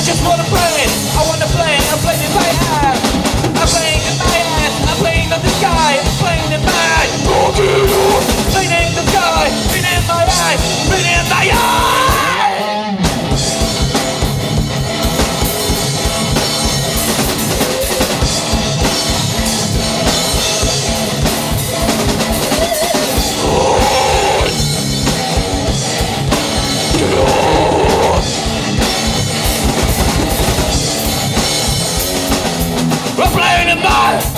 just wanna play it. I wanna play it. I'm playing in my ass. I'm playing in my ass. I'm playing in the sky. I'm playing in my eyes. Playing in the sky. Playing in my eyes. Playing in my eyes. I'm playing in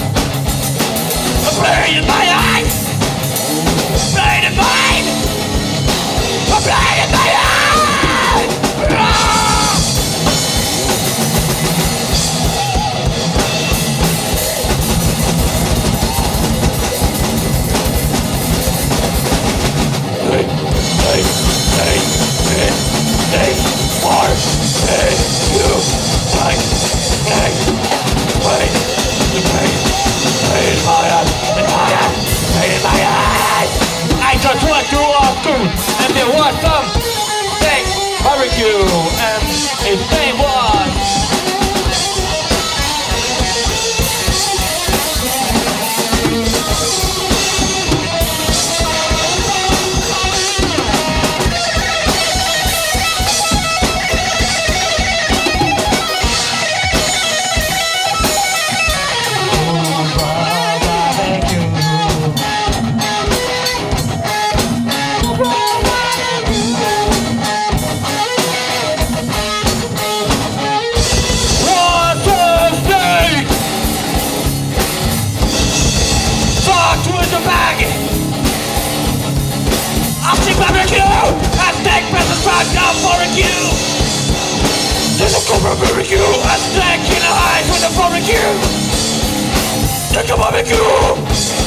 my eyes. Playing in mine. I'm playing in my eyes. I just want to walk through and there was some steak barbecue and his name was there's a cobra barbecue, a snack in the eyes with a barbecue. Take a barbecue.